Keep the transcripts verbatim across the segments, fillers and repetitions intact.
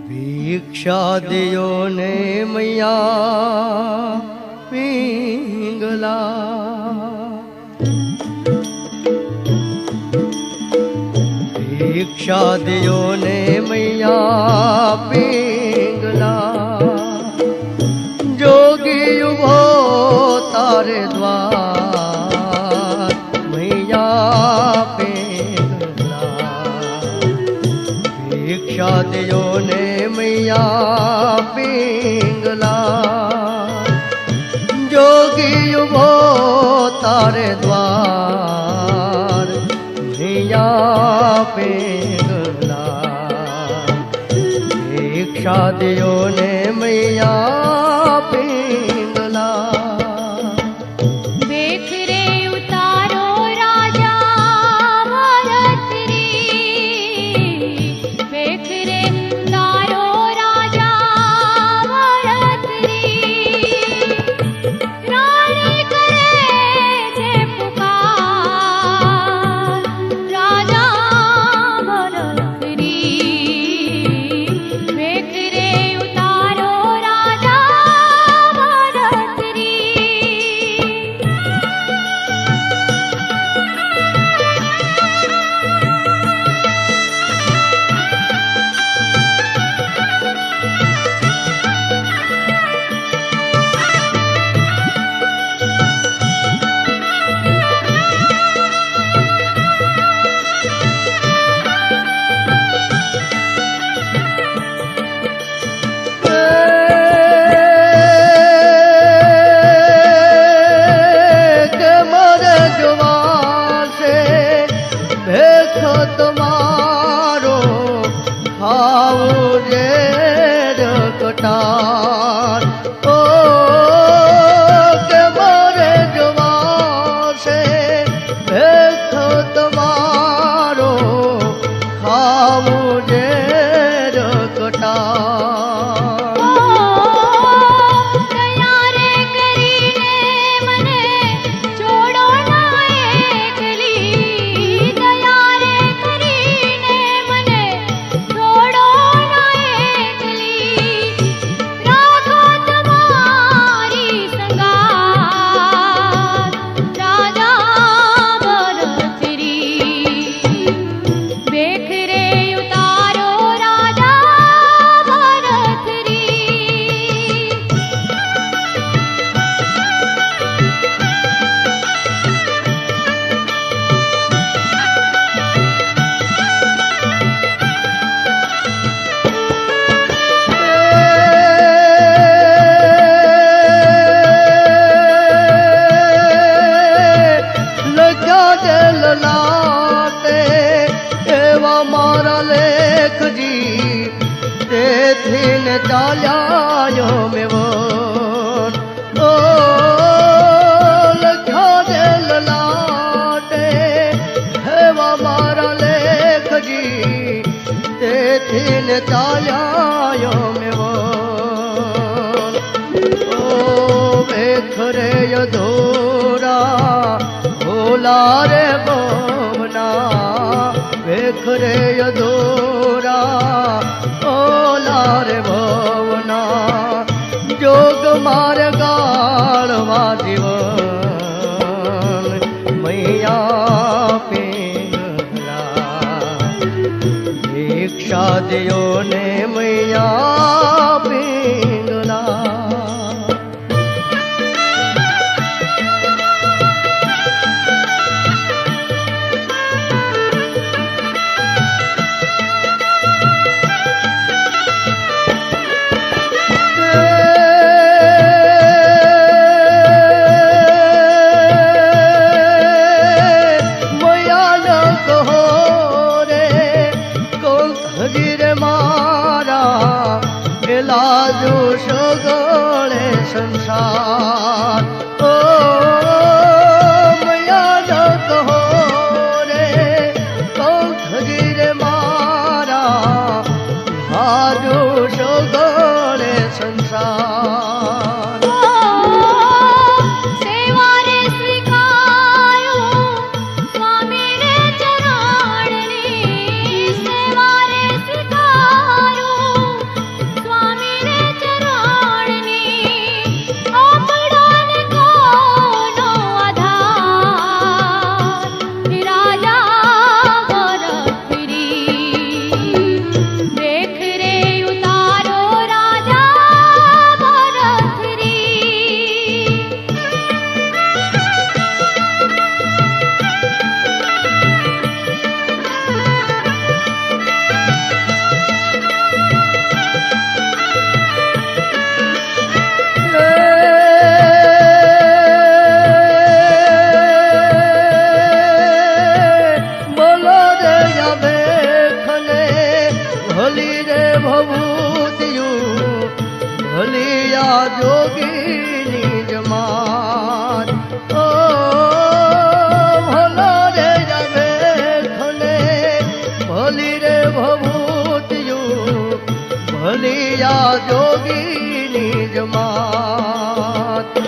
भिक्षा दियो ने मैया पिंगला, भिक्षा दियो ने मैया पिंगला, जोगी उभो तारे द्वार मैया पिंगला, भिक्षा दियो ने मैया पिंगला, जोगी उभो तारे द्वार मैया पिंगला, भिक्षा दियो ने मैया पिंगला। देख रे उतारो राजा भरत री, देख रे उतारो राजा भरत री, रानी करे जे पुकार राजा भरत री, देख रे उतारो राजा भरत री। तुम्हारो खाओ रे रकटार ओ के मोरे जवान से देखो तुम्हारो खाओ रे रकटार। चालियायो में वो ओ लखा दिल लाटे है वो मारा लेख जी ते थीन चालियायो में वो ओ बेखरे यधोरा भोला रे बोवना, बेखरे यधोरा भोला रे भवना, जोग मार गाड़वा जीवन मैया पिंगला, भिक्षा दियो ने मैया पिंगला। लाजो सगळे संसार ओ मैया न कहो रे कौथगी रे मारा, लाजो सगळे संसार। सेवा रे स्वीकारो स्वामी रे चरणनी, सेवा रे स्वीकारो भभूतियू भलिया जोगी जमात ओ भलो रे जावे खने भली रे भभूतियू भलिया जोगी जमात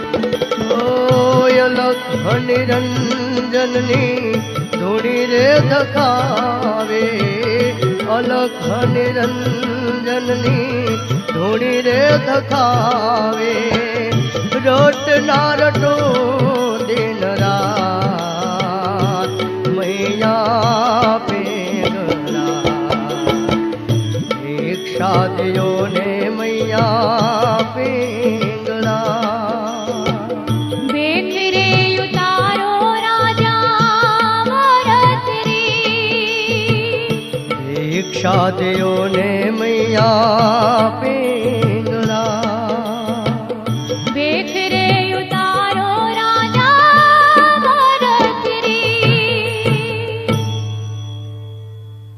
ओ अलख निरंजननी धूड़ी रे धखावे अलख निरंजननी धूड़ी रे धखावे रोट ना रटो दिन रात मैया पेगला दीक्षा दियो ने मैया पेगला दीक्षा दियो ने मैया पेंगला।